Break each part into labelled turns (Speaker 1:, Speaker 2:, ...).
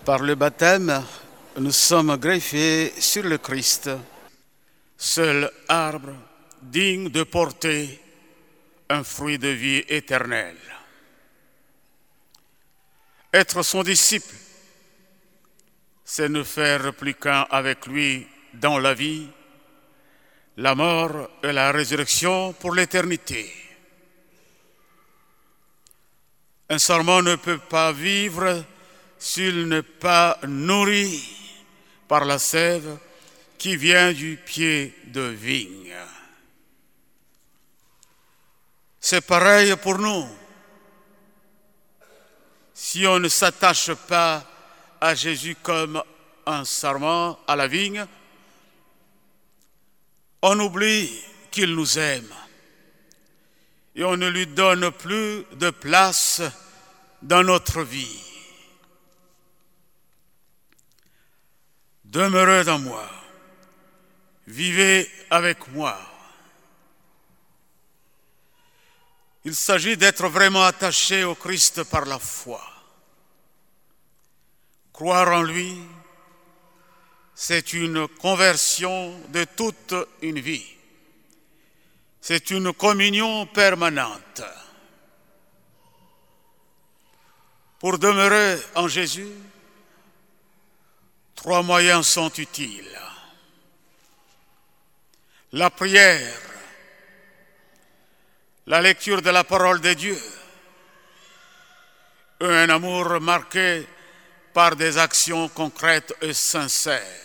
Speaker 1: Par le baptême, nous sommes greffés sur le Christ, seul arbre digne de porter un fruit de vie éternelle. Être son disciple, c'est ne faire plus qu'un avec lui dans la vie, la mort et la résurrection pour l'éternité. Un sarment ne peut pas vivre s'il n'est pas nourri par la sève qui vient du pied de vigne. C'est pareil pour nous. Si on ne s'attache pas à Jésus comme un sarment à la vigne, on oublie qu'il nous aime et on ne lui donne plus de place dans notre vie. Demeurez dans moi, vivez avec moi. Il s'agit d'être vraiment attaché au Christ par la foi. Croire en lui, c'est une conversion de toute une vie. C'est une communion permanente. Pour demeurer en Jésus, 3 moyens sont utiles. La prière, la lecture de la parole de Dieu, et un amour marqué par des actions concrètes et sincères.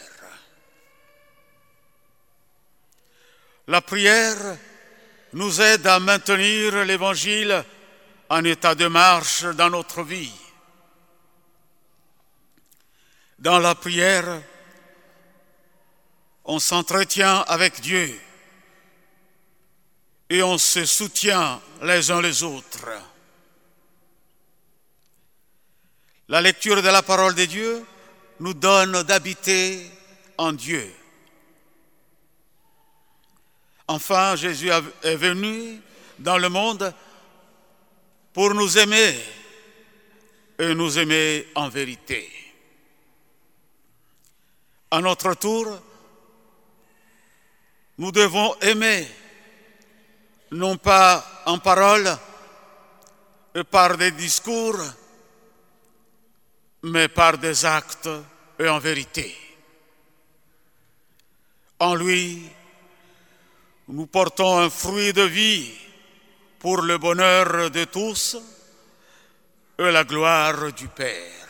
Speaker 1: La prière nous aide à maintenir l'Évangile en état de marche dans notre vie. Dans la prière, on s'entretient avec Dieu et on se soutient les uns les autres. La lecture de la parole de Dieu nous donne d'habiter en Dieu. Enfin, Jésus est venu dans le monde pour nous aimer et nous aimer en vérité. À notre tour, nous devons aimer, non pas en parole et par des discours, mais par des actes et en vérité. En lui, nous portons un fruit de vie pour le bonheur de tous et la gloire du Père.